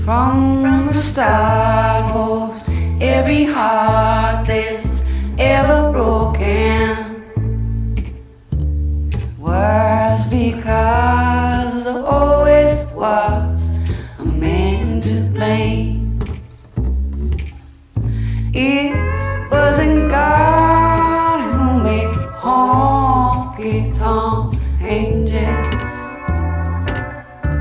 From the start, most every heart that's ever broken was because there always was a man to blame. It wasn't God who made honky tonk.